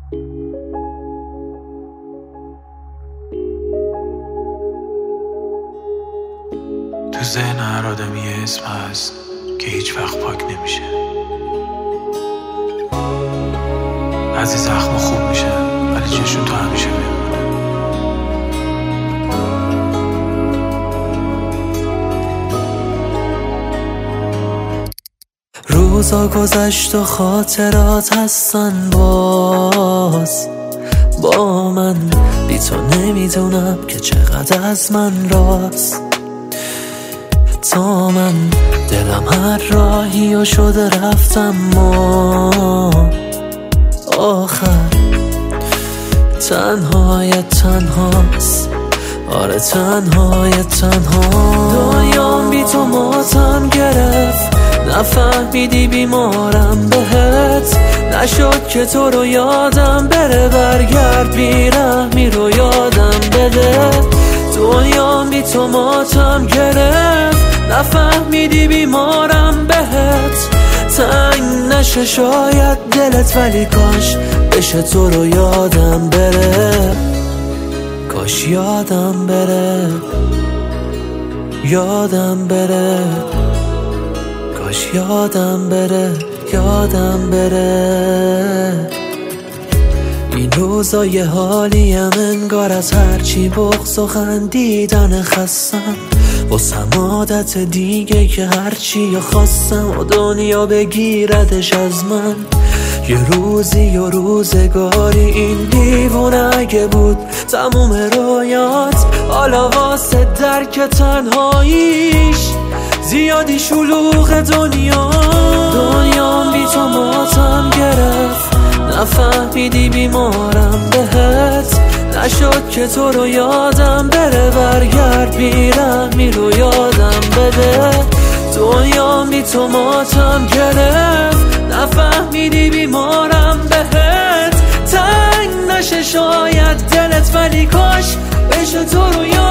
تو ذهن هر آدمی یه اسم هست که هیچ وقت پاک نمیشه. بعضی زخم خوب میشن ولی چشون تو همیشه میمونه. روزا گذشت و خاطرات هستن باز با من، بی تو نمیدونم که چقدر از من راست. تا من دلم هر راهی و شده رفتم ما آخر تنهاست. آره تنهاست. دنیام بی تو ماتم گرفت، نفهمیدی بیمارم بهت، نشد که تو رو یادم بره، برگرد بیرحمی رو یادم بده. دنیام بی تو ماتم گرفت، نفهمیدی بیمارم بهت، تنگ نشه شاید دلت ولی کاش بشه تو رو یادم بره، کاش یادم بره، یادم بره، کاش یادم بره، یادم بره. این روزا یه حالیم انگار از هرچی بغض و خندیدن خستم، واسم عادت دیگه که هرچی خواستم و دنیا بگیردش از من. یه روزی و روزگاری این دیوونه اگه بود تموم رویات، حالا واسه درک تنهاییش زیادی شلوغ دنیام بی تو ماتم گرفت، نفهمیدی بیمارم بهت، نشد که تو رو یادم بره، برگرد بیرحمی رو یادم بده. دنیام بی تو ماتم گرفت، نفهمیدی بیمارم بهت، تنگ نشه شاید دلت ولی کاش بشه تو رو یادم